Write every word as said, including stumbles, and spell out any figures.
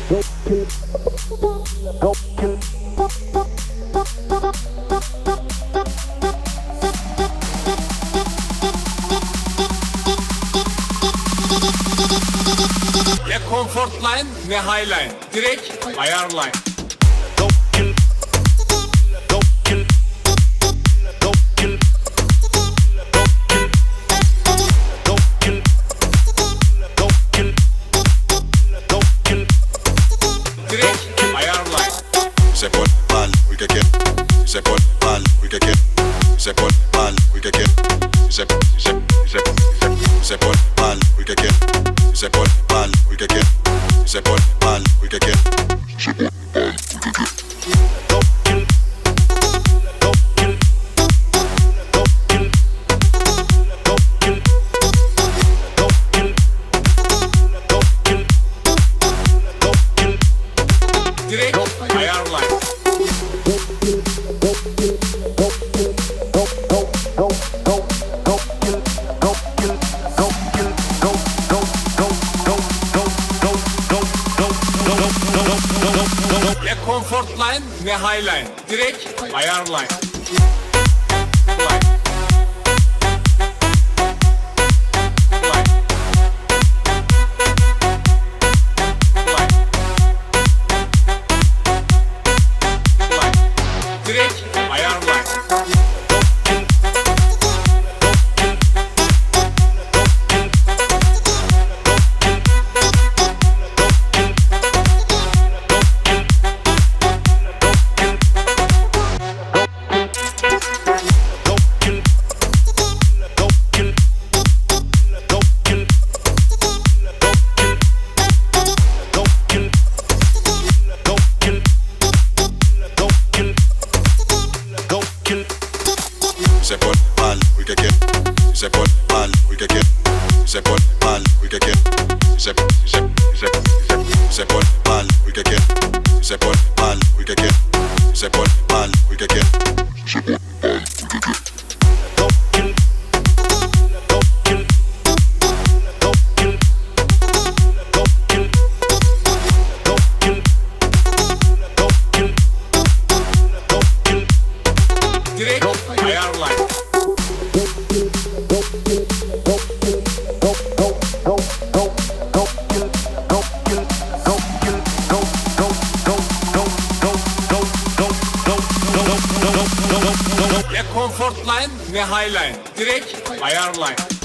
Ne comfort line ne high line. Direkt ayar line. Direkt ayar line. Se pone mal, uy que quiere. Se pone mal, uy que quiere. Se pone mal, uy que quiere. Se se se se se pone mal, uy que quiere. Se pone mal, uy que quiere. Se pone mal, uy que quiere. Se pone mal, uy que quiere. Direkt ayar line. Ne comfort line ne high line. Direkt ayar line. Line. Line. Line. Line. Direkt ayar line. Se pone mal, uy que quiere. Se pone mal, uy que quiere. Se pone mal, uy que quiere. Se se se se se pone mal, uy que quiere. Se pone mal, uy que quiere. Se pone mal, uy que quiere. Se pone mal, uy que quiere. Direkt ayar line. Ne comfort line ne high line. Direkt ayar line.